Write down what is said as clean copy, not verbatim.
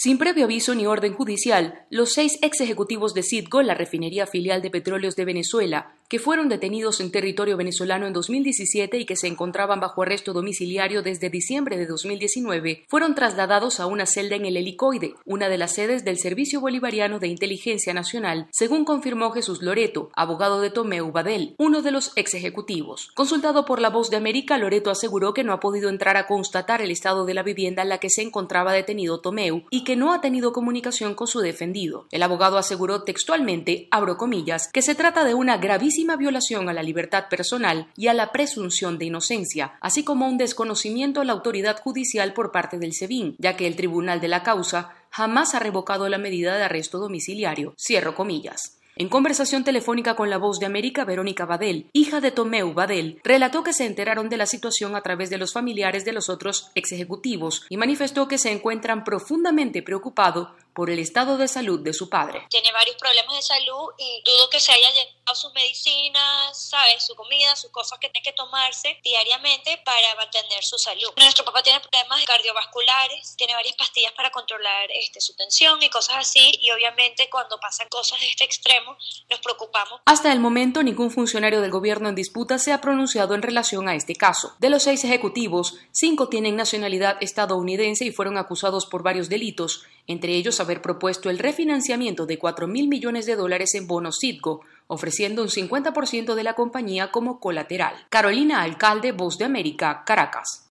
Sin previo aviso ni orden judicial, los 6 ex ejecutivos de Citgo, la refinería filial de Petróleos de Venezuela, que fueron detenidos en territorio venezolano en 2017 y que se encontraban bajo arresto domiciliario desde diciembre de 2019, fueron trasladados a una celda en el Helicoide, una de las sedes del Servicio Bolivariano de Inteligencia Nacional, según confirmó Jesús Loreto, abogado de Tomeu Badel, uno de los ex ejecutivos. Consultado por La Voz de América, Loreto aseguró que no ha podido entrar a constatar el estado de la vivienda en la que se encontraba detenido Tomeu y que no ha tenido comunicación con su defendido. El abogado aseguró textualmente, abro comillas, que se trata de una gravísima violación a la libertad personal y a la presunción de inocencia, así como un desconocimiento a la autoridad judicial por parte del SEBIN, ya que el tribunal de la causa jamás ha revocado la medida de arresto domiciliario. Cierro comillas. En conversación telefónica con La Voz de América, Verónica Badel, hija de Tomeu Badel, relató que se enteraron de la situación a través de los familiares de los otros ex ejecutivos y manifestó que se encuentran profundamente preocupados por el estado de salud de su padre. Tiene varios problemas de salud y dudo que se haya llevado sus medicinas, ¿sabes? Su comida, sus cosas que tiene que tomarse diariamente para mantener su salud. Nuestro papá tiene problemas cardiovasculares, tiene varias pastillas para controlar su tensión y cosas así, y obviamente cuando pasan cosas de este extremo nos preocupamos. Hasta el momento, ningún funcionario del gobierno en disputa se ha pronunciado en relación a este caso. De los 6 ejecutivos, 5 tienen nacionalidad estadounidense y fueron acusados por varios delitos, entre ellos haber propuesto el refinanciamiento de $4.000 millones en bonos Citgo, ofreciendo un 50% de la compañía como colateral. Carolina Alcalde, Voz de América, Caracas.